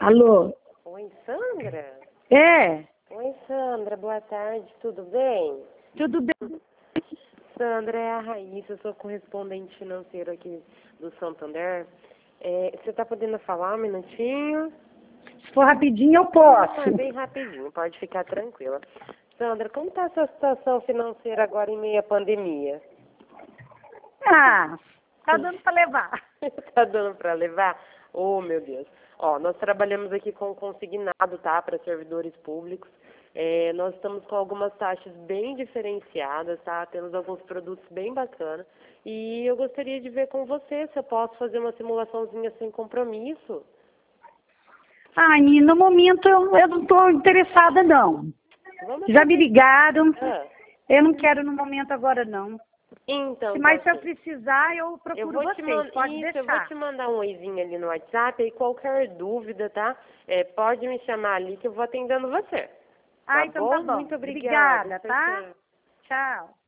Alô? Oi, Sandra? É? Oi, Sandra, boa tarde, tudo bem? Tudo bem? Sandra, é a Raíssa, eu sou correspondente financeira aqui do Santander. Você está podendo falar um minutinho? Se for rapidinho, eu Não, posso. é bem rapidinho, pode ficar tranquila. Sandra, como está a sua situação financeira agora em meio à pandemia? Ah, tá dando para levar. Tá dando para levar? Oh, meu Deus. Ó, nós trabalhamos aqui com consignado, tá, para servidores públicos. Nós estamos com algumas taxas bem diferenciadas, tá? Temos alguns produtos bem bacanas. E eu gostaria de ver com você se eu posso fazer uma simulaçãozinha sem compromisso. Ai, no momento eu não estou interessada, não. Vamos Já me fazer. ligaram. Ah, Eu não quero no momento agora, não. então, Mas se tá eu ok. precisar, eu Eu procuro vou te vocês. Pode Isso, eu vou deixar. te mandar um oizinho ali no WhatsApp e qualquer dúvida, tá? Pode me chamar ali que eu vou atendendo você. Ah, Tá então tá bom? bom. Muito obrigada. Obrigada, Tchau, tá? tchau. Tchau.